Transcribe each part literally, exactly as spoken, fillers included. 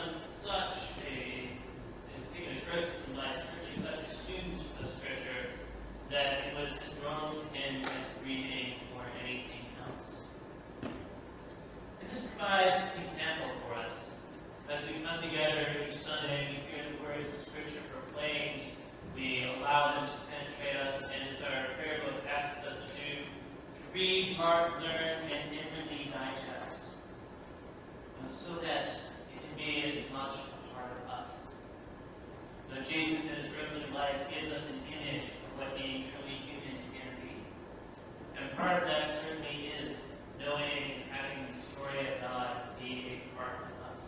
become such a, taken his growth in life, certainly such a student of Scripture, that it was as wrong to him as reading or anything else. And this provides an example for us. As we come together each Sunday, we hear the words of Scripture proclaimed, we allow them to penetrate us, and as our prayer book asks us to do, to read, mark, learn, and inwardly digest, so that it can be as much a part of us. Though Jesus in his earthly life gives us an image of what being truly human can be. And part of that certainly is knowing and having the story of God be a part of us.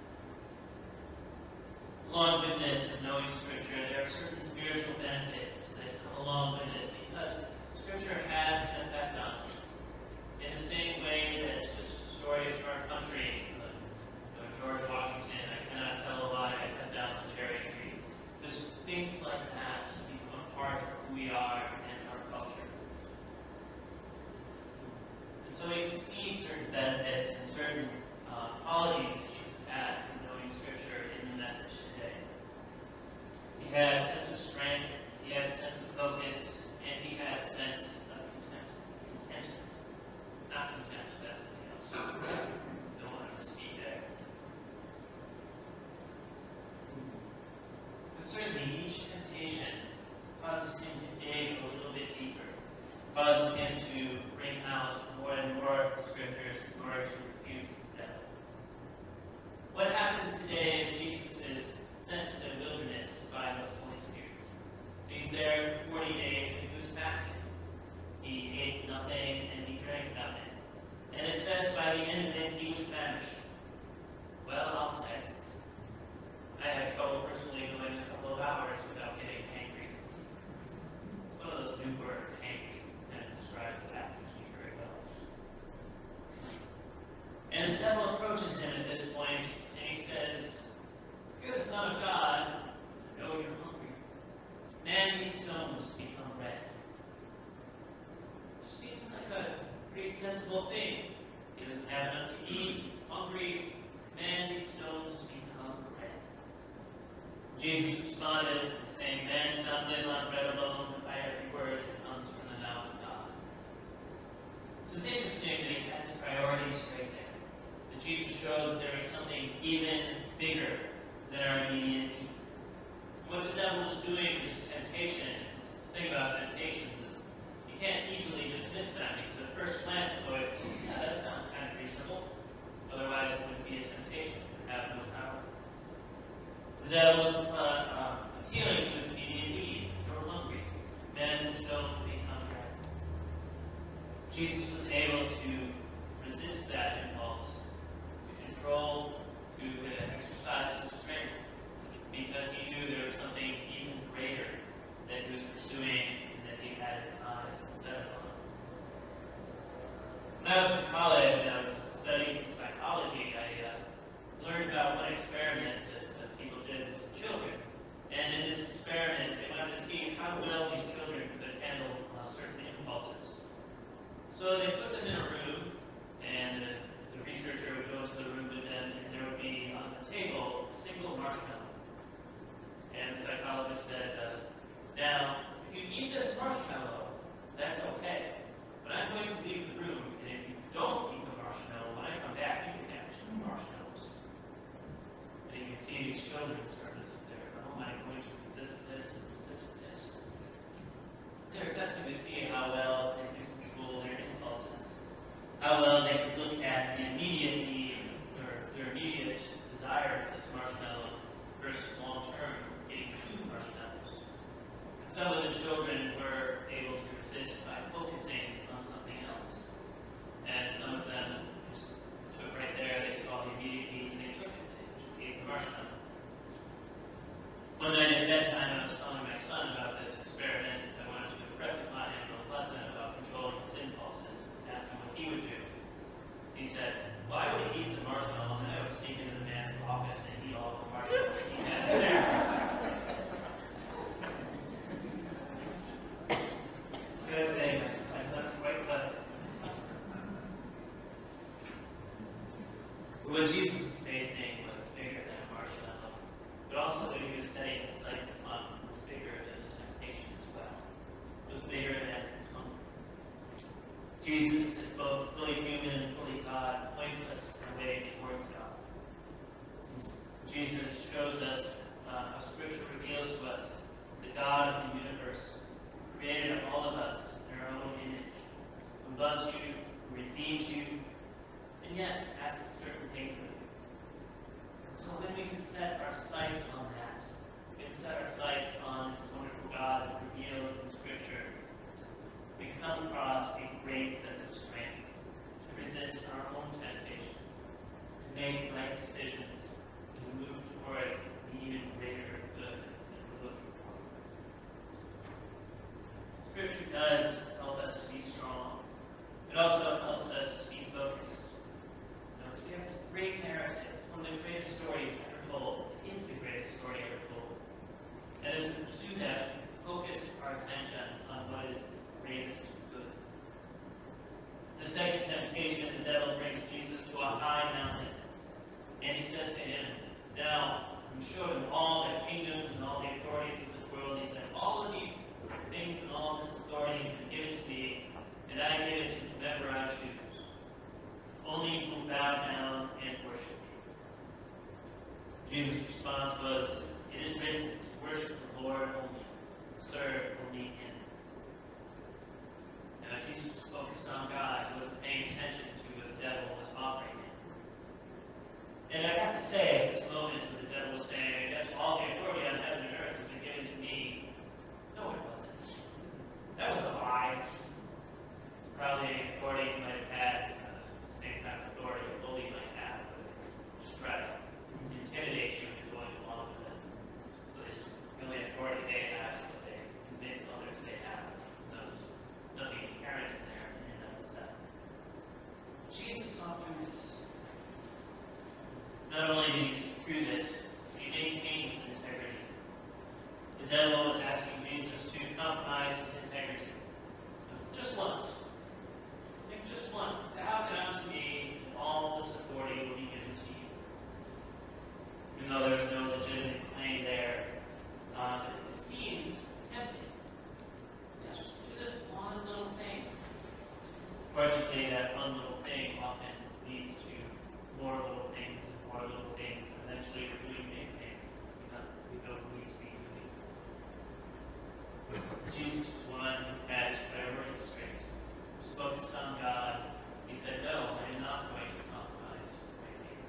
Along with this of knowing Scripture, there are certain spiritual benefits that come along with it, because Scripture has an effect on us. In the same way that the stories of our country, uh, George Washington, I cannot tell a lie, I cut down the cherry tree. Just things like that become part of who we are and our culture. And so we can see certain benefits and certain uh, qualities that Jesus had from knowing Scripture in the message today. He had a sense of strength, he had a sense of focus, and he had a sense of content. Contentment. Not contempt, that's something else. Don't want to speak there. But certainly each temptation causes him to dig a little bit deeper, causes him to bring out more and more scriptures in order to refute the devil. What happens today is Jesus is sent to the wilderness by the Holy Spirit. He's there for forty days and he was fasting. He ate nothing and he drank nothing. And it says by the end of it he was famished. Well, I'll say, I had trouble personally going a couple of hours without getting hangry. It's one of those new words, hangry, and it describes what happens to me very well. And the devil approaches him at this point, and he says, if you're the Son of God, I know you're hungry. Man, these stones become bread. Seems like a pretty sensible thing. He doesn't have enough to eat, he's hungry. Man, these stones become bread. Jesus responded, saying, man does not live on bread alone, but by every word that comes from the mouth of God. So it's interesting that he had his priorities straight there. That Jesus showed that there is something even bigger than our immediate need. What the devil was doing with his temptation, the thing about temptations is you can't easily dismiss them, because at first glance it's always, yeah, that sounds kind of reasonable. Otherwise it wouldn't be a temptation. It would have no power. The devil was uh, uh, appealing to his immediate need. You're hungry. Man, this stone to become bread. Jesus was able to resist that impulse, to control, to uh, exercise his strength, because he knew there was something even greater that he was pursuing and that he had his eyes set on. When I was in college and I was studying some psychology, I uh, learned about one experiment that uh, people did with some children. And in this experiment, they wanted to see how well these children could handle uh, certain impulses. So they put them in a room, and uh, the researcher would go into the room with them, and there would be on the table a single marshmallow. And the psychologist said, uh, now, if you eat this marshmallow, that's okay. But I'm going to leave the room, and if you don't eat the marshmallow, when I come back, you can have two marshmallows. And you can see these children start to they're, oh, I'm going to resist this and resist this. They're testing to see how well they can control their impulses, how well they can look at the immediate need, or their immediate desire for this marshmallow versus long-term getting two marshmallows. And some of the children were able to resist by focusing on something else. And some of them just took right there, they saw the immediate need, and they took it. They ate the marshmallow. One night at bedtime, I was telling my son about this experiment. I wanted to impress upon him a lesson about controlling his impulses, and ask him what he would do. Jesus shows us uh, how Scripture reveals to us the God of the universe, created all of us in our own image, who loves you, who redeems you, and yes, asks certain things of you. So when we can set our sights on that, we can set our sights on this wonderful God that's revealed in Scripture, we come across a great sense of strength to resist our own temptations, to make right decisions, to move towards the even greater good that we're looking for. Scripture does help us to be strong. It also helps us to be focused. You know, we have this great narrative. It's one of the greatest stories ever told. It is the greatest story ever told. And as we pursue that, we can focus our attention on what is the greatest good. The second temptation, the devil brings Jesus to a high mountain. And he says to him, now, he showed him all the kingdoms and all the authorities of this world. He said, all of these things and all this authority has been given to me, and I give it to whomever I choose. If only you will bow down and worship me. Jesus' response was, it is written to worship the Lord only, to serve only him. Now, Jesus was focused on God. He wasn't paying attention to what the devil was offering him. And I have to say, at this moment when the devil was saying, I guess all the authority on heaven and earth has been given to me, no, it wasn't. That was a lie. It's probably authority he might have had, uh, same kind of authority a bully might have, but just try to intimidate you into going along with it. So it's the only authority they have, so they convince others they have. There's nothing inherent in there in and of itself. Jesus saw through this. Not only did he see through this, he maintained his integrity. The devil was asking Jesus to compromise his integrity. Just once. Think just once. Bow down to me, and all this authority will be given to you. Even though there's no legitimate claim there, uh, it seemed tempting. Let's just do this one little thing. Fortunately, that one little thing often leads to more little things and more little things. Eventually, we're doing big things we don't need to be doing. Jesus was one who had his priorities straight. He was focused on God. He said, no, I am not going to compromise my faith.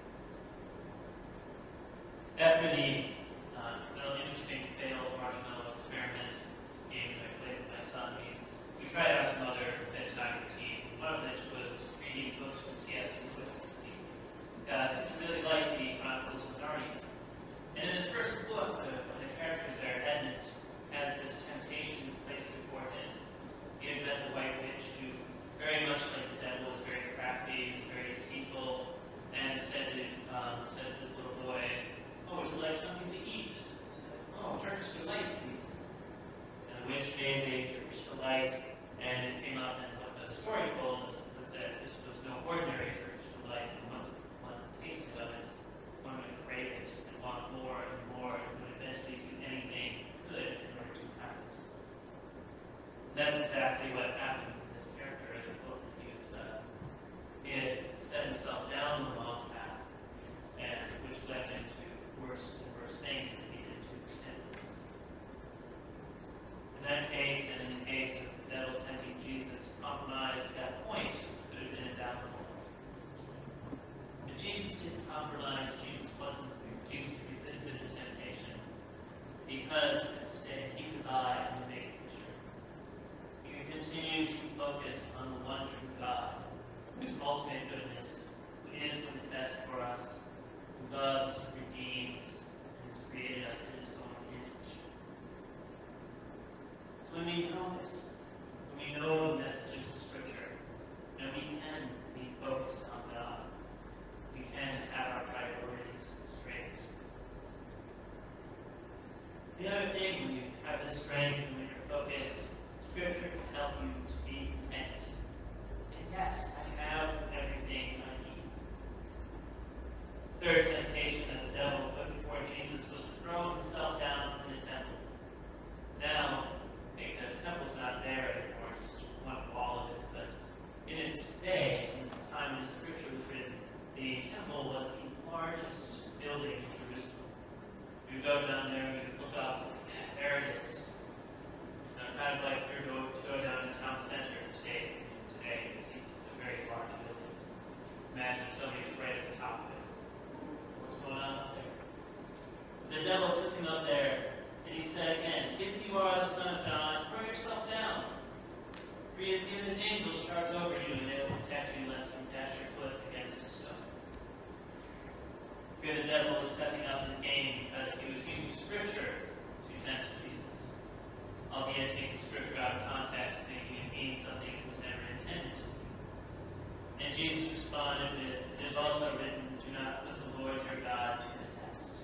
After the uh, little interesting failed marshmallow experiment game that I played with my son, we, we tried out some other bedtime routines, and one of which was reading books from C S Lewis. Uh, seems to really like the Chronicles of Narnia. And in the first book, the, one of the characters there, Edmund, has this temptation placed before him. He had met the White Witch, who, very much like the devil, was very crafty, very deceitful, and said to, um, said to this little boy, oh, would you like something to eat? He said, oh, Turkish delight, please. And the witch gave a Turkish delight, and it came up, and what the story told us was that this was no ordinary Turkish delight, and once one tasted of it, one would crave it and want more and more, and would eventually do anything good in order to have it. That's exactly what happened with this character in the book. He was, uh, he had set himself down the wrong path, and which led him to worse and worse things that he did to his sins. In that case, and in the case of the devil tempting Jesus, compromise at that point could have been a downfall. But Jesus didn't compromise. Jesus wasn't. Jesus resisted the temptation because instead he was eye on the big picture. He could continue to focus on the one true God, whose ultimate goodness, who is what is best for us, who loves, redeems, and has created us in his own image. So when we know this, when we know the messages of Scripture, then we can be focused on God. We can have our priorities straight. The other thing, when you have the strength and when you're focused, Scripture can help you to be content. And yes, I have everything I need. Third temptation that the devil put before Jesus was to throw himself down from the temple. Now, I think the temple's not there anymore, just one wall of it, but in its day, in the time when the Scripture was written, the temple was the largest building in Jerusalem. would go down there and you would look up and say, there it is. Now, kind of like if you were to go down to town center today, today you see some very large buildings. Imagine if somebody was right at the top of it. What's going on up there? The devil took him up there, and he said again, if you are the Son of God, throw yourself down. For he has given his angels charge over you, and they will protect you lest you dash your foot against a stone. Here the devil was stepping up his game because he was using Scripture to tempt Jesus. Albeit taking Scripture out of context, making it mean something it was never intended to. And Jesus responded with, it is also written, do not put the Lord your God to the test.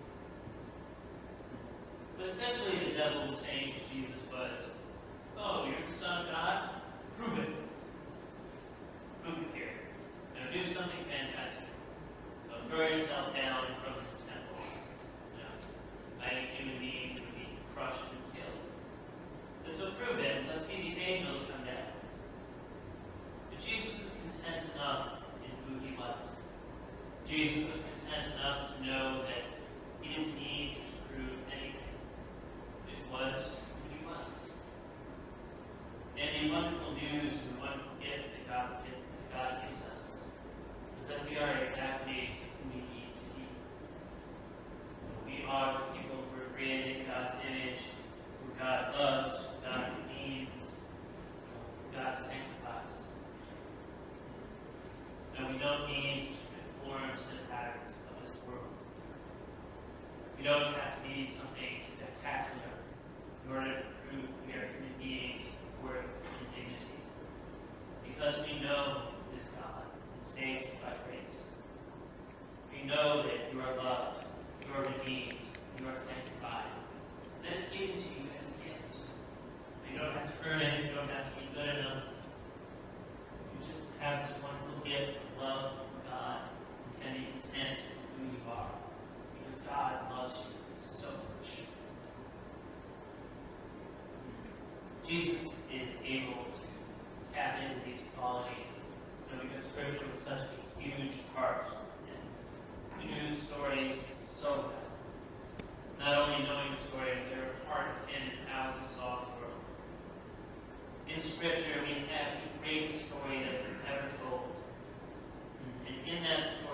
But essentially the devil was saying to Jesus was, oh, you're the Son of God? Prove it. Prove it here. Now do something fantastic. So throw yourself down from this temple. You know, by any human beings it would be crushed and killed. And so prove it. Let's see these angels come down. But Jesus was content enough in who he was. Jesus was content enough to know that he didn't need to prove anything. He just was who he was. And the wonderful news and the wonderful gift that God's gift, that God gives us is that we are exactly who we need to be. We are the people who are created in God's image, who God loves, who God redeems, who God sanctifies. And we don't need to conform to the patterns of this world. We don't have to be something spectacular in order to prove we are human beings of worth and dignity. Because we know this God and saves us by grace. We know that you are loved, you are redeemed, you are sanctified. That is given to you as a gift. You don't have to earn it, you don't have to be good enough. You just have this wonderful gift of love from God and can be content in who you are. Because God loves you so much. Jesus is able to tap into these qualities, you know, because Scripture was such a huge part. And we knew the stories so well. Not only knowing the stories, they were part of him and how he saw the world. In Scripture, we have the greatest story that was ever told. And in that story,